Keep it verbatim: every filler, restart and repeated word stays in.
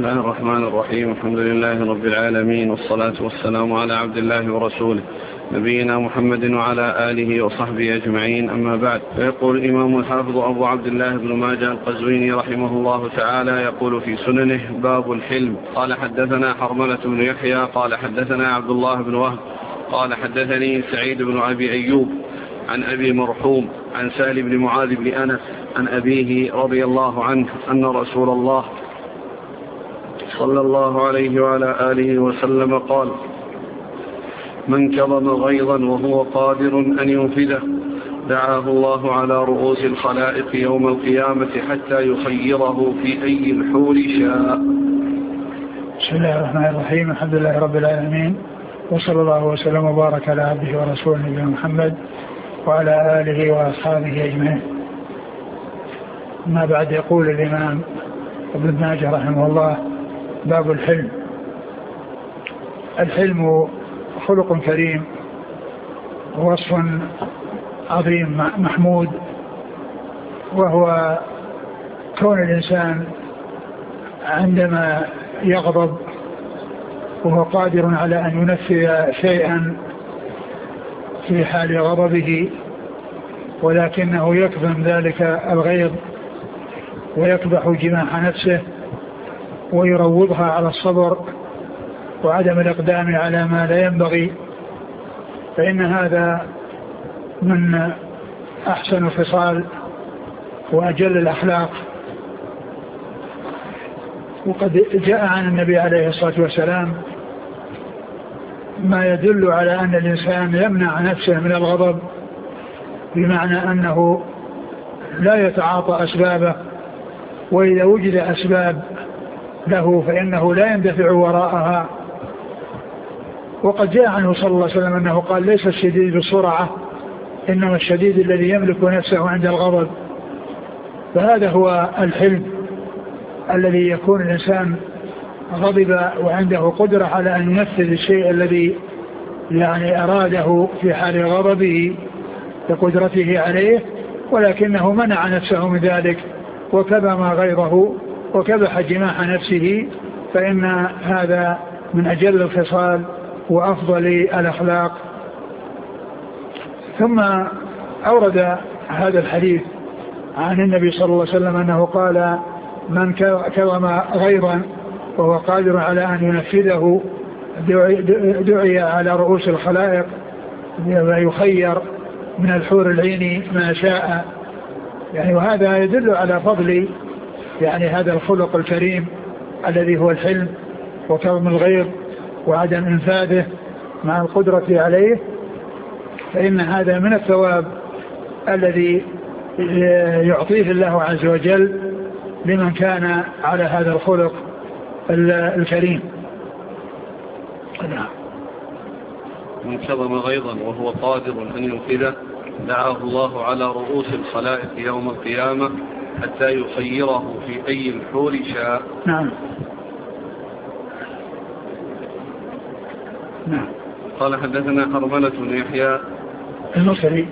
الله الرحمن الرحيم. الحمد لله رب العالمين، والصلاة والسلام على عبد الله ورسوله نبينا محمد وعلى آله وصحبه أجمعين، أما بعد. فيقول الإمام الحافظ أبو عبد الله بن ماجه القزويني رحمه الله تعالى يقول في سننه: باب الحلم. قال حدثنا حرملة بن يحيى قال حدثنا عبد الله بن وهب قال حدثني سعيد بن أبي أيوب عن أبي مرحوم عن سالم بن معاذ بن أنس عن أبيه رضي الله عنه أن رسول الله صلى الله عليه وعلى آله وسلم قال: من كظم غيظا وهو قادر أن ينفذه دعاه الله على رؤوس الخلائق يوم القيامة حتى يخيره في أي الحور شاء. بسم الله الرحمن الرحيم. الحمد لله رب العالمين، وصلى الله وسلم وبارك على عبده ورسوله نبينا محمد وعلى آله وأصحابه أجمعين. ما بعد، يقول الإمام ابن ماجه رحمه الله: باب الحلم. الحلم خلق كريم ووصف عظيم محمود، وهو كون الإنسان عندما يغضب وهو قادر على أن ينفذ شيئا في حال غضبه، ولكنه يكظم ذلك الغيظ ويكبح جماح نفسه ويروضها على الصبر وعدم الإقدام على ما لا ينبغي، فإن هذا من أحسن الخصال وأجل الأخلاق. وقد جاء عن النبي عليه الصلاة والسلام ما يدل على أن الإنسان يمنع نفسه من الغضب، بمعنى أنه لا يتعاطى أسبابه، وإذا وجد أسباب له فإنه لا يندفع وراءها. وقد جاء عنه صلى الله عليه وسلم أنه قال: ليس الشديد بالسرعة، إنما الشديد الذي يملك نفسه عند الغضب. فهذا هو الحلم، الذي يكون الإنسان غضب وعنده قدرة على أن ينفذ الشيء الذي يعني أراده في حال غضبه بقدرته عليه، ولكنه منع نفسه من ذلك وكظم غيظه وكبح جماح نفسه، فإن هذا من أجل الخصال وأفضل الأخلاق. ثم أورد هذا الحديث عن النبي صلى الله عليه وسلم أنه قال: من كظم غيظا وهو قادر على أن ينفذه دعي على رؤوس الخلائق ويخير من الحور العين ما شاء. يعني وهذا يدل على فضل يعني هذا الخلق الكريم الذي هو الحلم وكظم الغيظ وعدم انفاذه مع القدرة عليه، فإن هذا من الثواب الذي يعطيه الله عز وجل لمن كان على هذا الخلق الكريم. من كظم غيظا وهو قادر أن ينفذه دعاه الله على رؤوس الخلائق يوم القيامة حتى يخيره في أي الحور شاء. نعم. نعم. قال حدثنا حرملة بن يحيى المصري